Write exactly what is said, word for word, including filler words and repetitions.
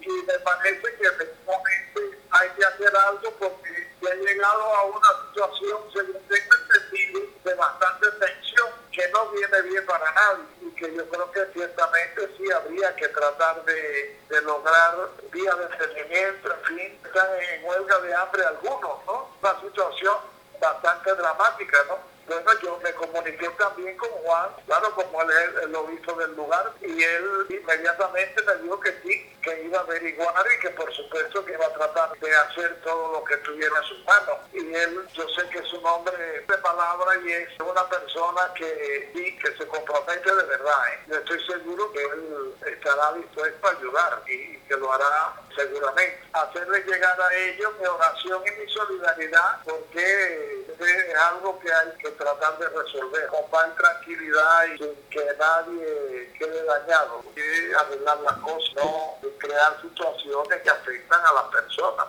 y me parece que efectivamente hay que hacer algo porque se ha llegado a una situación, según tengo entendido, de bastante tensión que no viene bien para nadie y que yo creo que ciertamente sí habría que tratar de, de lograr vías de entendimiento, en fin, están en huelga de hambre algunos, ¿no? Una situación bastante dramática, ¿no? Bueno, yo me comuniqué también con Juan, claro, como él es el obispo del lugar, y él inmediatamente me dijo que sí, que iba a averiguar y que por supuesto que iba a tratar de hacer todo lo que estuviera en sus manos. Y él, yo sé que es un hombre de palabra y es una persona que sí, que se compromete de verdad. ¿eh? Yo estoy seguro que él estará dispuesto a ayudar y que lo hará seguramente. Hacerle llegar a ellos mi oración y mi solidaridad, porque es algo que hay que tratar de resolver con paz y tranquilidad y sin que nadie quede dañado. Y arreglar las cosas, no crear situaciones que afectan a las personas.